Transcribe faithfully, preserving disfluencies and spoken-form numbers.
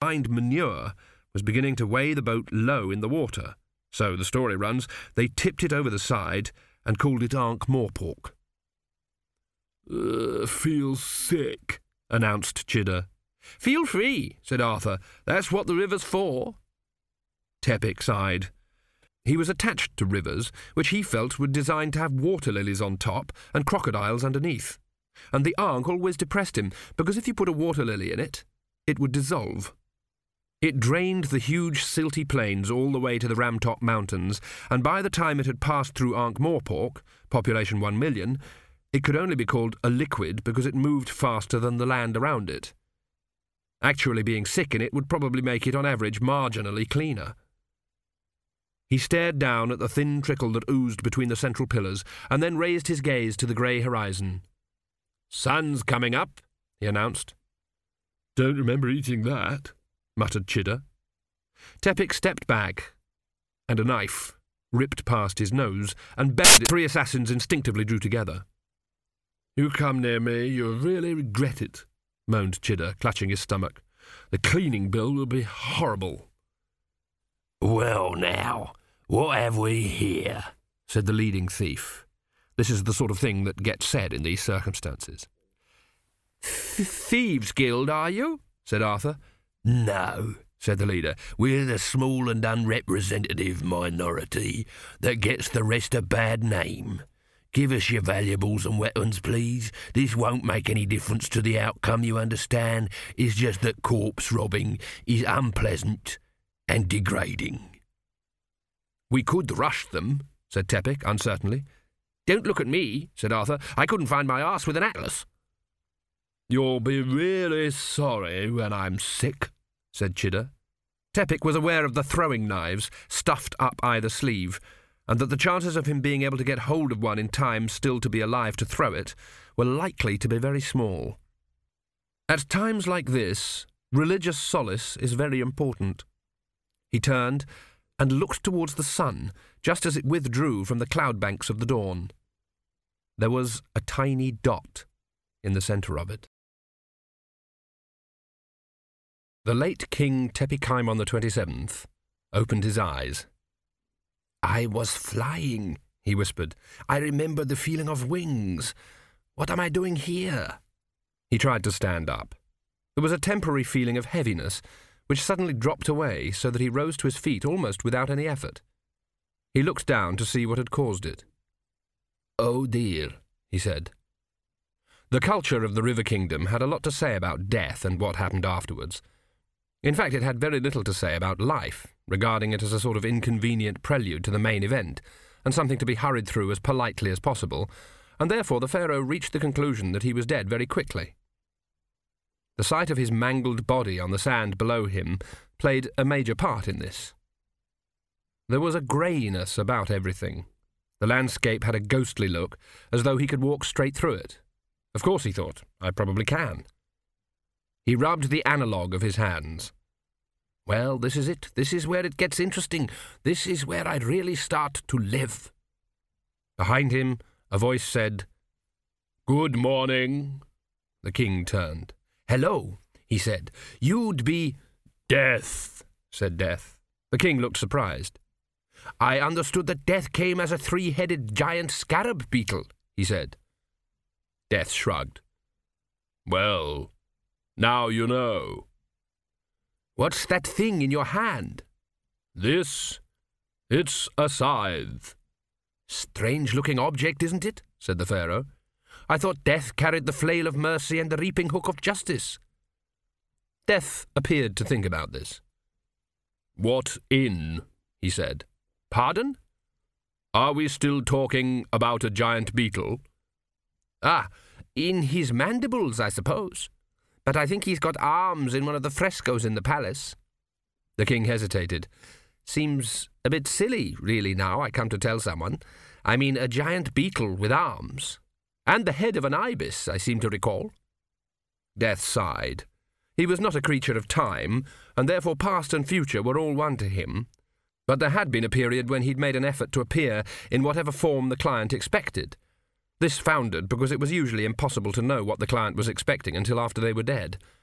combined manure was beginning to weigh the boat low in the water, so, the story runs, they tipped it over the side and called it Ankh-Morpork. Uh, feels sick, announced Chidder. Feel free, said Arthur. That's what the river's for. Tepic sighed. He was attached to rivers, which he felt were designed to have water lilies on top and crocodiles underneath. And the Ankh always depressed him, because if you put a water lily in it, it would dissolve. It drained the huge silty plains all the way to the Ramtop Mountains, and by the time it had passed through Ankh-Morpork, population one million, it could only be called a liquid because it moved faster than the land around it. Actually being sick in it would probably make it, on average, marginally cleaner. He stared down at the thin trickle that oozed between the central pillars, and then raised his gaze to the grey horizon. Sun's coming up, he announced. Don't remember eating that, muttered Chidder. Tepic stepped back, and a knife ripped past his nose and bared it. Three assassins instinctively drew together. You come near me, you'll really regret it, moaned Chidder, clutching his stomach. The cleaning bill will be horrible. Well now, what have we here? Said the leading thief. This is the sort of thing that gets said in these circumstances. Thieves' Guild, are you? Said Arthur. No, said the leader. We're the small and unrepresentative minority that gets the rest a bad name. Give us your valuables and weapons, please. This won't make any difference to the outcome, you understand. It's just that corpse robbing is unpleasant and degrading. We could rush them, said Tepic, uncertainly. Don't look at me, said Arthur. I couldn't find my arse with an atlas. You'll be really sorry when I'm sick, said Chidder. Tepic was aware of the throwing knives stuffed up either sleeve, and that the chances of him being able to get hold of one in time still to be alive to throw it were likely to be very small. At times like this, religious solace is very important. He turned and looked towards the sun, just as it withdrew from the cloud banks of the dawn. There was a tiny dot in the centre of it. The late King Tepikheim on the twenty-seventh opened his eyes. I was flying, he whispered. I remember the feeling of wings. What am I doing here? He tried to stand up. There was a temporary feeling of heaviness, which suddenly dropped away so that he rose to his feet almost without any effort. He looked down to see what had caused it. Oh dear, he said. The culture of the River Kingdom had a lot to say about death and what happened afterwards. In fact, it had very little to say about life, regarding it as a sort of inconvenient prelude to the main event, and something to be hurried through as politely as possible, and therefore the Pharaoh reached the conclusion that he was dead very quickly. The sight of his mangled body on the sand below him played a major part in this. There was a greyness about everything. The landscape had a ghostly look, as though he could walk straight through it. Of course, he thought, I probably can. He rubbed the analogue of his hands. Well, this is it. This is where it gets interesting. This is where I really start to live. Behind him, a voice said, Good morning. The king turned. Hello, he said. You'd be... Death, said Death. The king looked surprised. I understood that Death came as a three-headed giant scarab beetle, he said. Death shrugged. Well, now you know. What's that thing in your hand? This? It's a scythe. Strange-looking object, isn't it? Said the Pharaoh. I thought Death carried the flail of mercy and the reaping hook of justice. Death appeared to think about this. What in? He said. Pardon? Are we still talking about a giant beetle? Ah, in his mandibles, I suppose. But I think he's got arms in one of the frescoes in the palace. The king hesitated. Seems a bit silly, really, now I come to tell someone. I mean, a giant beetle with arms. And the head of an ibis, I seem to recall. Death sighed. He was not a creature of time, and therefore past and future were all one to him. But there had been a period when he'd made an effort to appear in whatever form the client expected. This foundered because it was usually impossible to know what the client was expecting until after they were dead.